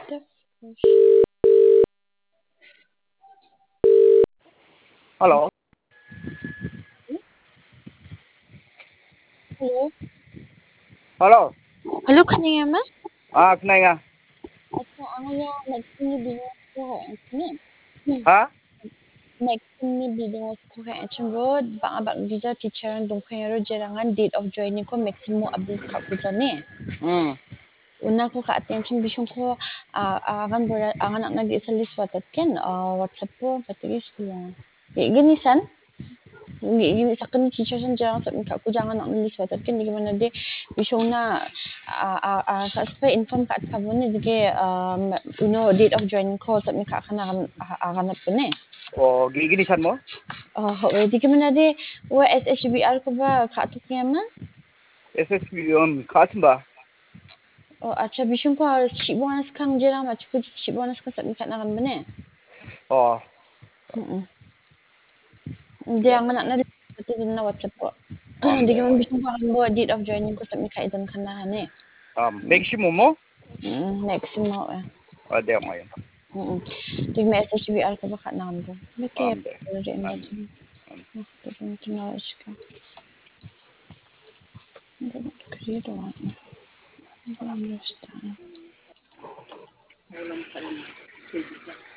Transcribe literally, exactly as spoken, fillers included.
the fish. Halo. Halo. Halo. Halo, kanina mas? Ah, kenapa? Acha, ang ya nagtini bingo ko ni. Hah? Nagtini bingo ko kay road bang abang dija teacher dong kay ro jerangan date of joining ko maximum update ka ko jane. Hmm. Una ko ka attention bishon ko agan bora agan ang nag-isa list watat ken WhatsApp ko patigis ko lang. Ganisan? Yung sa kan teacher san jarang sa ka ko jangan ang list watat ken di gimana de bishon na sa sa inform ka at kabon ni dige um uno date of joining ko sa mi ka kana agan na pune. Oh, gini-ginisan mo? Oh, di gimana de wa S H B R ko ba ka to kiyama? S S B um kasin ba? Oh, acha bishon ko shibuanas kang jera ma chiku shibuanas ka sa mi ka na kan bane. Oh, Mm. Hindi ya. ang anak na dito din na WhatsApp ko. Hindi Ande. ko man bishon ko ang buwa date of joining ko sa mi ka idan kanahan eh. Um, maximum mo? Mm, next mo eh. Ade mo yan. Mm. Tig may S H B R ka ba ka na ko. Beke Ande. already Ande. imagine. Oh, doon tinawag ka. Hindi ko create one. I don't understand.